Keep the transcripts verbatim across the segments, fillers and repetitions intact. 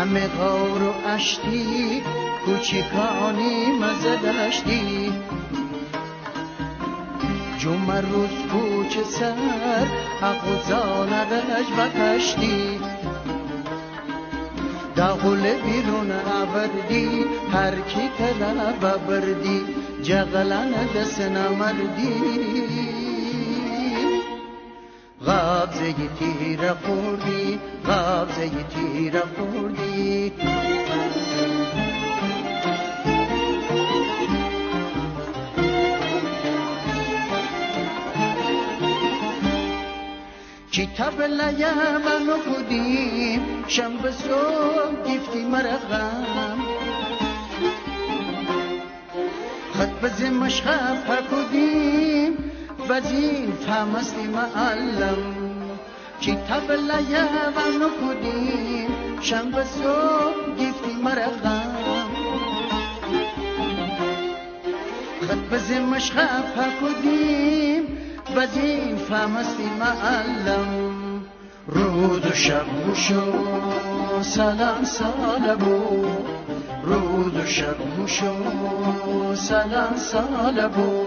همه غار و اشتی کوچیکانی مزه داشتی جمعه روز کوچه سر حق و زانقش بکشتی داغل بیرون آوردی هر کی طلب بردی جغلان دست نمردی غابزه تیر خوردی غابزه تیر خوردی چی تبلیا منو کدیم شنبه صبح گفتی مرغم خط بزی مشخب کدیم بزین فهمستی معلم چی تبلیا منو کدیم شنبه صبح گفتی مرغم خط بزی مشخب کدیم بزین فهمستی معلم رود و شب موشو سلام سالبو رود و شب موشو سلام سالبو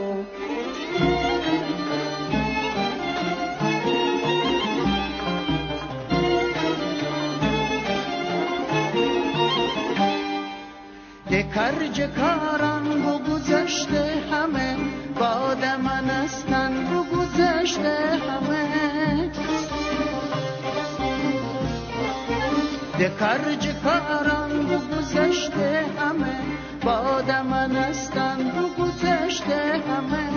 دکرج کاران بگذشته همه باد من استن بگذشته همه دکرج کاران بگذشته همه باد من استن بگذشته همه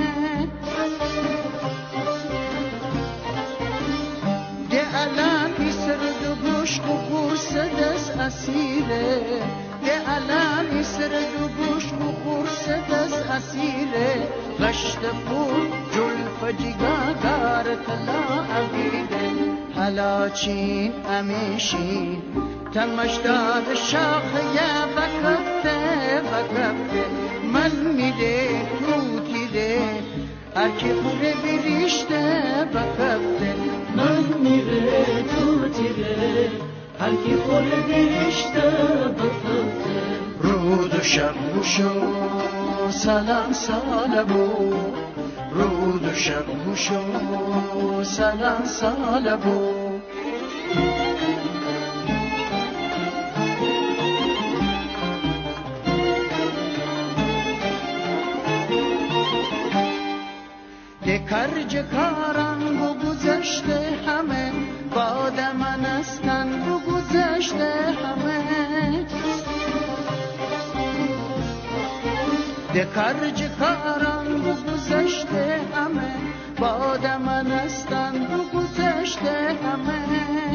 ده علم سرد و گوشت و قرص دست اسیره ده علم سرد و گوشت و قرص دست اسیره غشت پور جلف جگاگار تلا عقیده حالا چین امیشین تمشداد شاخه بکفته بکفته من میده توتی ده هرکی خوره بریشته بکفته من میره توتی ده هرکی خوره بریشته بکفته رود و شب موشو سلام سالبو رود و شب موشو سلام سالبو دکرج کاران بگذشته همه باد من استن بگذشته همه دکرج کاران بگذشته همه باد من استن بگذشته همه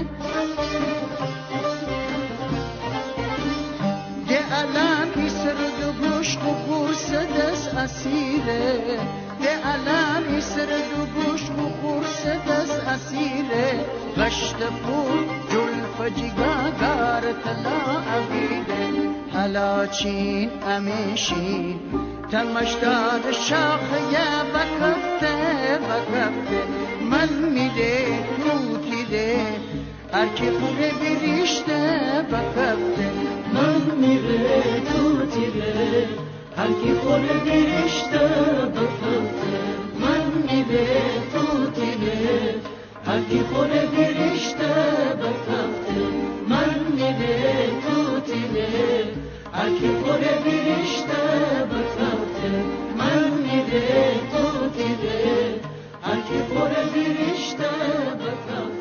ده علم سرد و گوشت و قرص دست اسیره ده علم سرد و گوشت و قرص دست اسیره غشت پور جلف جگاگار تلا عقیده حالا چین امیشین تمشداد شاخه بکفته بکفته من میده توتی ده هرکی خوره بریشته بکفته من میره توتی ده هرکی خوره بریشته بکفته من میره توتی ده هرکی خوره بریشته بکفته من میره توتی ده هرکی خوره بریشته بکفته من میره توتی ده هرکی خوره بریشته بکفته